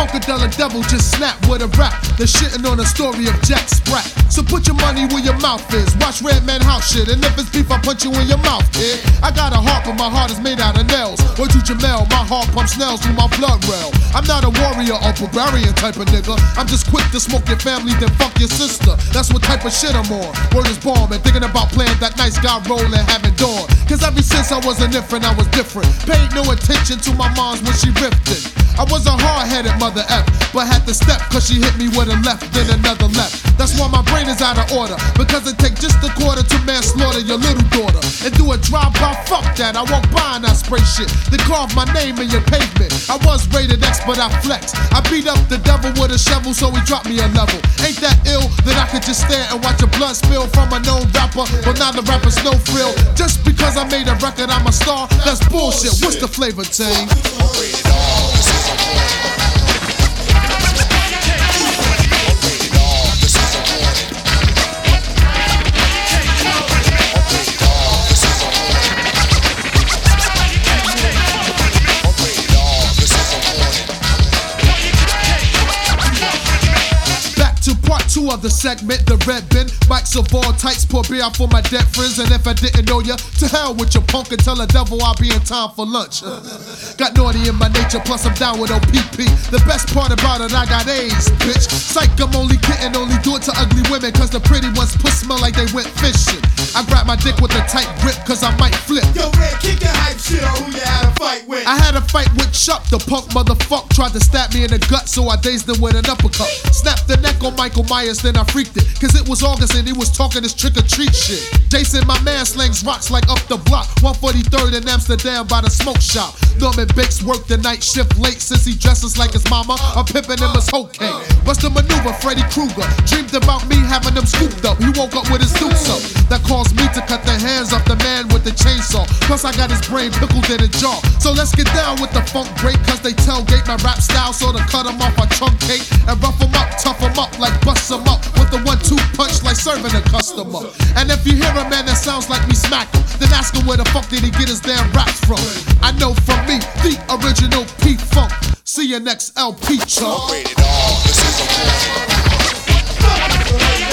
Funkadelic Devil just snapped with a rap. They're shitting on the story of Jack Sprat. So put your money where your mouth is. Watch Redman House shit, and if it's beef, I punch you in your mouth, kid. I got a heart, but my heart is made out of nails. Word to Jamel, my heart pumps nails through my blood rail. I'm not a warrior or barbarian type of nigga. I'm just quick to smoke your family, then fuck your sister. That's what type of shit I'm on. Word is bomb and thinking about playing that nice guy role and having dawn. Cause ever since I was an infant, I was different. Paid no attention to my moms when she ripped it. I was a hard-headed mother F, but had to step cause she hit me with a left, then another left. That's why my brain is out of order, because it take just a quarter to manslaughter your little daughter. And do a drive-by, fuck that, I walk by and I spray shit. Then carve my name in your pavement. I was rated X, but I flex. I beat up the devil with a shovel, so he dropped me a level. Ain't that ill that I could just stare and watch a blood spill from a known rapper? But now the rapper's no frill. Just because I made a record, I'm a star. That's bullshit. What's the flavor, Tang? Two of the segment, the red bin. Mics of all types, pour beer out for my dead friends. And if I didn't know ya, to hell with your punk and tell the devil I'll be in time for lunch. Got naughty in my nature, plus I'm down with OPP. The best part about it, I got AIDS, bitch. Psych, I'm only kidding, only do it to ugly women, cause the pretty ones puss smell like they went fishing. I grab my dick with a tight grip, cause I might flip. Yo, Red, kick your hype shit on who you had a fight with. I had a fight with Chuck, the punk motherfucker tried to stab me in the gut, so I dazed him with an uppercut. Snapped the neck on Michael Myers, then I freaked it, cause it was August and he was talking this trick-or-treat shit. Jason, my man, slings rocks like up the block. 143rd in Amsterdam by the smoke shop. Norman Bates worked the night shift late since he dresses like his mama. I'm pimping him as whole cake. Bust a maneuver, Freddy Krueger dreamed about me having them scooped up. He woke up with his suits up. That caused me to cut the hands off the man with the chainsaw. Plus I got his brain pickled in a jar. So let's get down with the funk break, cause they tailgate my rap style. So to cut him off I truncate and rough him up, tough him up like bust him up with the 1-2 punch like serving a customer. And if you hear a man that sounds like me smack him, then ask him where the fuck did he get his damn raps from. I know from me, the original P-Funk. See you next LP, chump. Rated R, this is a